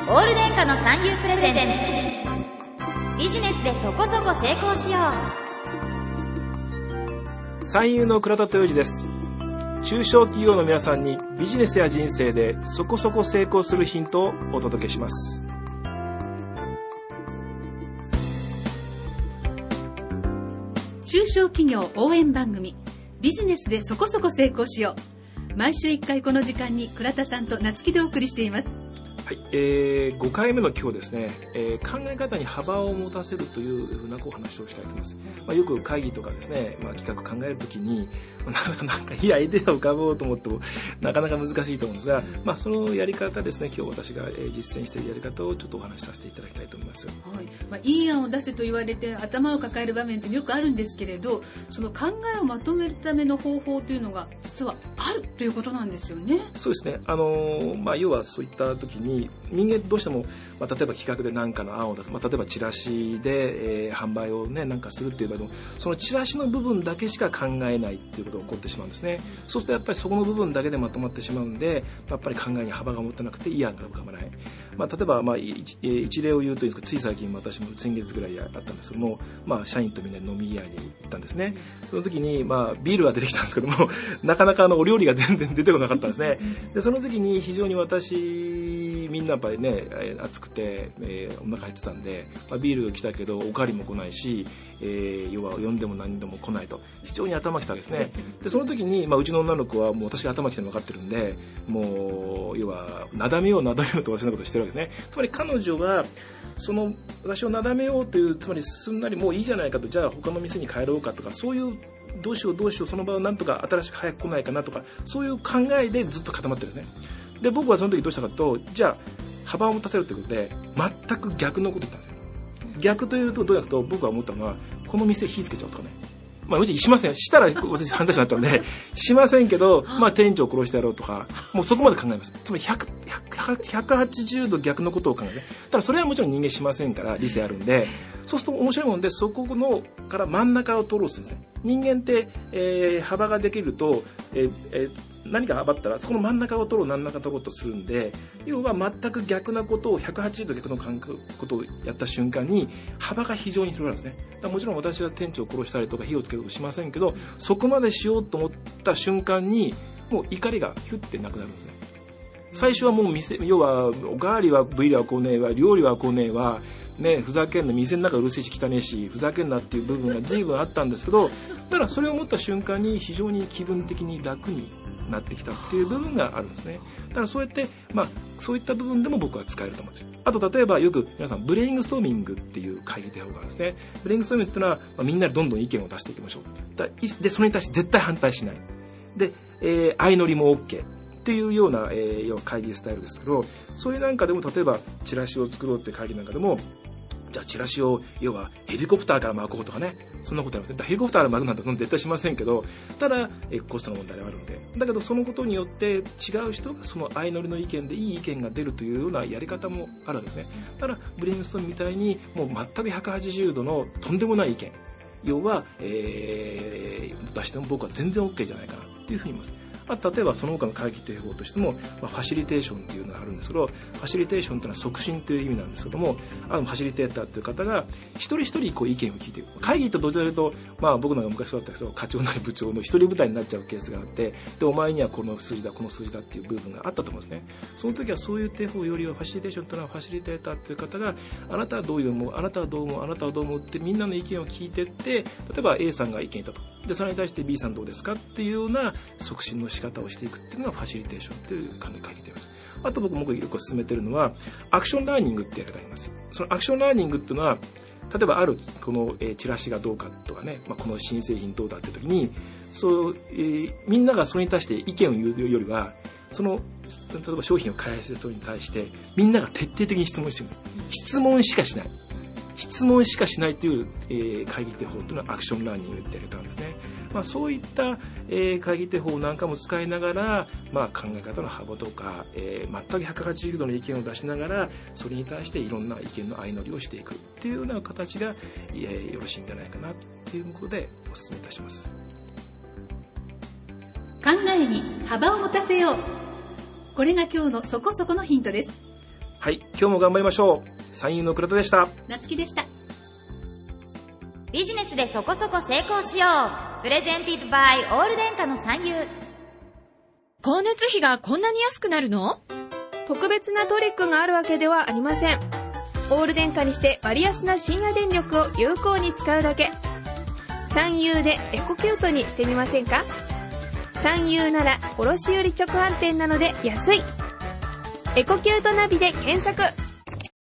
オール電化の産業プレゼンツ、ビジネスでそこそこ成功しよう。三遊の倉田豊二です。中小企業の皆さんにビジネスや人生でそこそこ成功するヒントをお届けします。 中小企業応援番組、ビジネスでそこそこ成功しよう。毎週1回この時間に倉田さんと夏希でお送りしています。 はい、5回目の今日ですね、考え方に幅を持たせるというふうなお話をしたいと思います。よく会議とかですね、企画考えるときになんかいいアイデアを浮かぼうと思ってもなかなか難しいと思うんですが、そのやり方ですね、今日私が実践しているやり方をちょっとお話しさせていただきたいと思います。 はい、いい案を出せと言われて頭を抱える場面ってよくあるんですけれど、その考えをまとめるための方法というのが実はあるということなんですよね。 そうですね、要はそういった時に人間どうしても、例えば企画で何かの案を出す、例えばチラシで、販売をねなんかするっていう場合も、そのチラシの部分だけしか考えないっていうことが起こってしまうんですね。そうするとやっぱりそこの部分だけでまとまってしまうんで、やっぱり考えに幅が持てなくていい案が浮かばない。例えば、一例を言うといいんですけど、つい最近私も先月ぐらいあったんですけども、社員とみんな飲み屋に行ったんですね。その時に、ビールが出てきたんですけどもなかなかお料理が全然出てこなかったんですね。でその時に非常にみんなやっぱりね暑くて、お腹減ってたんで、ビールが来たけどおかわりも来ないし、要は呼んでも何でも来ないと非常に頭きたわけですね。でその時に、うちの女の子はもう私が頭きてるの分かってるんで、もう要はなだめようと私のことをしてるわけですね。つまり彼女は私をなだめようという、つまりすんなりもういいじゃないかと、じゃあ他の店に帰ろうかとか、そういうどうしようその場をなんとか新しく早く来ないかなとか、そういう考えでずっと固まってるんですね。で僕はその時どうしたかと、じゃあ幅を持たせるということで全く逆のこと言ったんですよ。逆というとどうやと、僕は思ったのは、この店火つけちゃおうとかね、うちしません。したら私犯罪者になったのでしませんけど、店長を殺してやろうとか、もうそこまで考えます。つまり180度逆のことを考える。ただそれはもちろん人間しませんから、理性あるんで、そうすると面白いもんで、そこのから真ん中を取ろうとするんですね。人間って、幅ができると、何か幅ったらそこの真ん中を取ろうとするんで、要は全く逆なことを180度逆のことをやった瞬間に幅が非常に広がるんですね。だからもちろん私は店長を殺したりとか火をつけることしませんけど、そこまでしようと思った瞬間にもう怒りがヒュッてなくなるんですね。最初はもう要はおかわりはブイレは来ねえわ、料理は来ねえわね、ふざけんな、店の中うるせえし汚ねえしふざけんなっていう部分が随分あったんですけど、ただそれを思った瞬間に非常に気分的に楽になってきたっていう部分があるんですね。だからそうやって、そういった部分でも僕は使えると思うんですよ。あと例えばよく皆さんブレインストーミングっていう会議手法があるんですね。ブレインストーミングっていうのは、みんなでどんどん意見を出していきましょう。でそれに対して絶対反対しないで、相乗りも OKっていうような、要は会議スタイルですけど、そういうなんかでも例えばチラシを作ろうって会議なんかでも、じゃあチラシを要はヘリコプターから巻こうとかね、そんなことありません。ヘリコプターから巻くなんて絶対しませんけど、ただコストの問題があるので、だけどそのことによって違う人がその相乗りの意見でいい意見が出るというようなやり方もあるんですね。ただブレインストームみたいにもう全く180度のとんでもない意見、要は、出しても僕は全然 OK じゃないかなっていうふうに思います。例えばその他の会議手法としても、ファシリテーションっていうのがあるんですけど、ファシリテーションというのは促進という意味なんですけども、ファシリテーターという方が一人一人意見を聞いている。会議とどちらかというと、僕なんか昔そうだったけど、課長なり部長の一人舞台になっちゃうケースがあって、でお前にはこの数字だっていう部分があったと思うんですね。その時はそういう手法よりはファシリテーションというのはファシリテーターという方が、あなたはどういう思う、あなたはどう思う、あなたはどう思うってみんなの意見を聞いていって、例えば A さんが意見言ったと、でそれに対して B さんどうですかっていうような促進の仕方をしていくっていうのがファシリテーションという考え方です。あと僕もよく進めているのはアクションラーニングってやり方があります。そのアクションラーニングっていうのは、例えばあるこのチラシがどうかとかね、この新製品どうだって時にみんながそれに対して意見を言うよりは、例えば商品を開発する人に対してみんなが徹底的に質問している。質問しかしないという、会議手法というのはアクションラーニングってやり方なんですね。そういった、会議手法なんかも使いながら、考え方の幅とか、全く180度の意見を出しながら、それに対していろんな意見の相乗りをしていくっていうような形が、よろしいんじゃないかなっていうことでお勧めいたします。 考えに幅を持たせよう。これが今日のそこそこのヒントです。 はい、今日も頑張りましょう。三遊の倉田でした。 なつきでした。 ビジネスでそこそこ成功しよう。プレゼンティッドバイオール電化の三遊。 光熱費がこんなに安くなるの？ 特別なトリックがあるわけではありません。オール電化にして割安な深夜電力を有効に使うだけ。三遊でエコキュートにしてみませんか？三遊なら卸売直販店なので安い。エコキュートナビで検索。